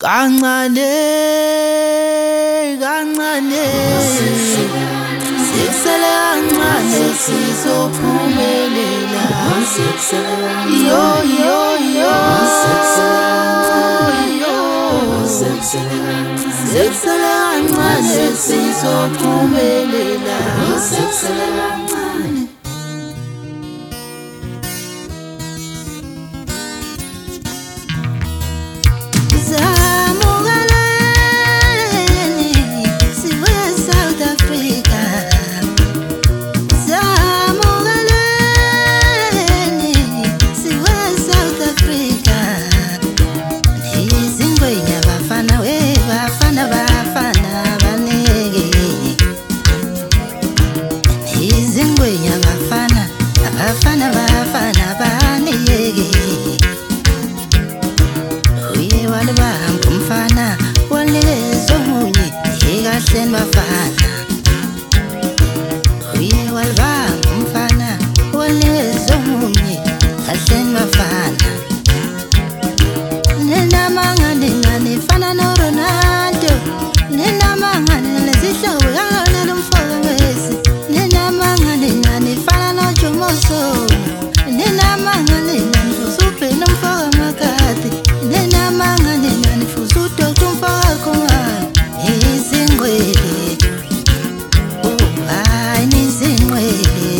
Kancane kancane sikusele kancane sizophumelela yo yo yo sikusele kancane sizophumelela Bafana baniyeke uye walibamba umfana wanikezwa omunye ekahleni bafana uye walibamba umfana wanikezwa omunye ekahleni bafana ninamangane nifana noRonaldo ninamangane nezihlobo kangalelo mfoko Messi ninamangane nifana noJomoso ninamangane nifusuphe nomfoko Makati ninamangane nifusudoda umfoko Khumalo izingwele hayi nizingwele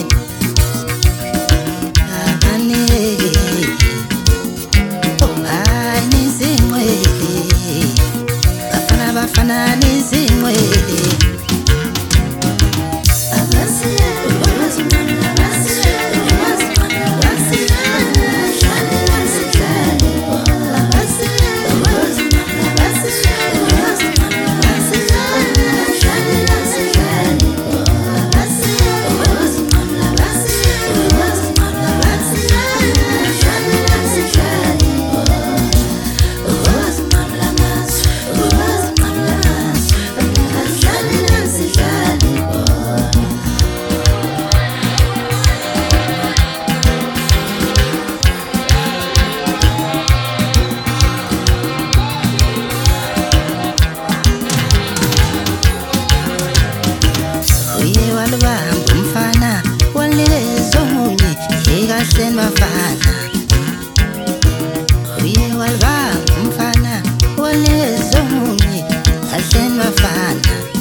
abanike hayi nizingwele bafana nizingwele walibamba umfana wanikezwa omunye ekahleni bafana uye walibamba umfana wanikezwa omunye ekahleni bafana